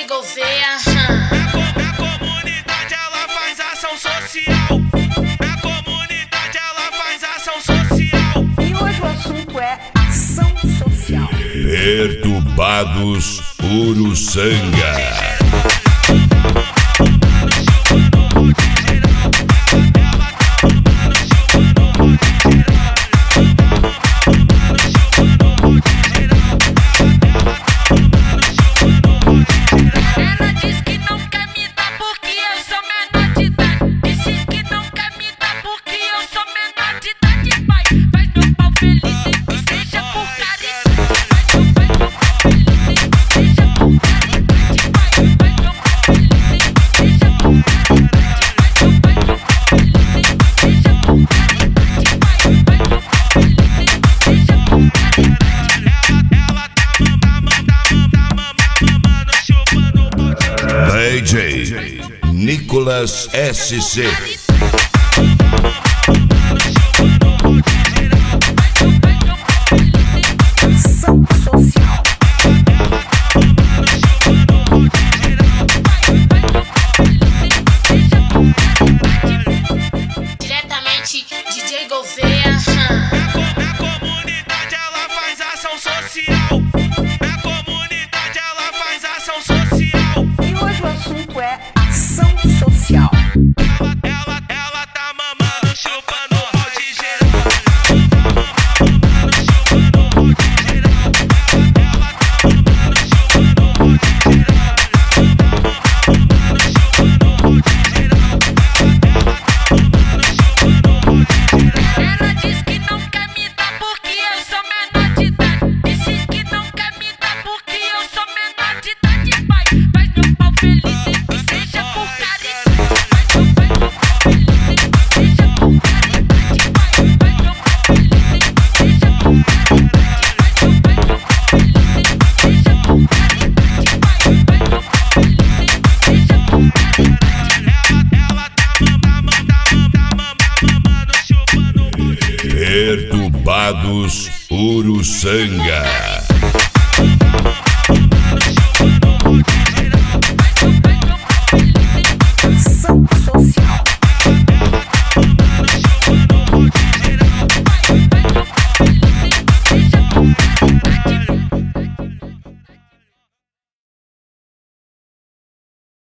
Gouveia. Na comunidade ela faz ação social. Na comunidade ela faz ação social. E hoje o assunto é ação social. Perturbados Uruçanga. Ela diz que não quer me dar porque eu sou menor de idade. Disse que não quer me dar porque eu sou menor de idade. Vai, faz meu pau feliz, nem que seja por caridade. Faz meu pau feliz, nem que seja por caridade. Vai, faz meu pau feliz, nem que seja por caridade. Vai, meu pau feliz, nem que seja por caridade. Vai, faz meu pau feliz, nem que seja por caridade. DJ Nicolas SC. Ação social. Diretamente DJ Gouveia. Na comunidade ela faz ação social. Na comunidade ela faz ação social. E hoje o assunto é ação social. Ela tá mamando, chupando o pau de geral. Ela diz que não quer me dar porque eu sou menor de idade. Disse que não quer me dar porque eu sou menor de idade. Vai, faz meu pau feliz, nem que seja por caridade. Vai, meu pau feliz, nem que seja por caridade. Vai, faz meu pau feliz, nem que seja por caridade. Vai, meu pau feliz, nem que seja por caridade. Vai, faz meu pau feliz, nem que seja por caridade. Perturbados Uruçanga.